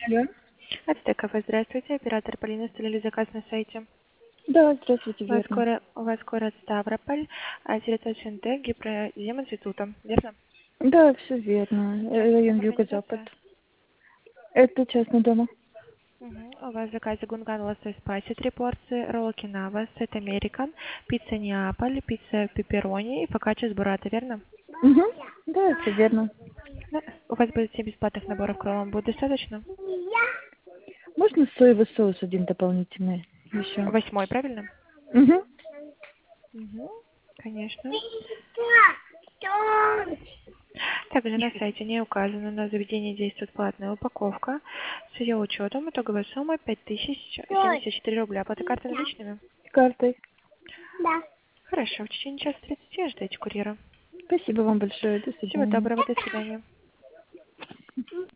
Алло. От ТКВ, здравствуйте. Оператор Полина, оставили заказ на сайте. Да, здравствуйте, У вас, верно. у вас город Ставрополь, территория СНТ, Гипроземотитутом, верно? Да, все верно. Частная Район Юго-Запад. организация. Это частный дома. У вас в заказе гунган лосось спайси 3 порции, ролл кинава, сет американ, пицца Неаполь, пицца пепперони и фокаччо с буррато, верно? Угу. Да, все верно. Да. У вас будет 7 бесплатных наборов кроллом. Будет достаточно? Можно соевый соус один дополнительный еще? 8, правильно? Угу. Конечно. Также на сайте не указано, на заведении действует платная упаковка. С ее учетом итоговая сумма 5074 рубля. Оплата карты наличными? Картой. Хорошо, в течение часа 30 ждите курьера. Спасибо вам большое. До Всего свидания. доброго, до свидания.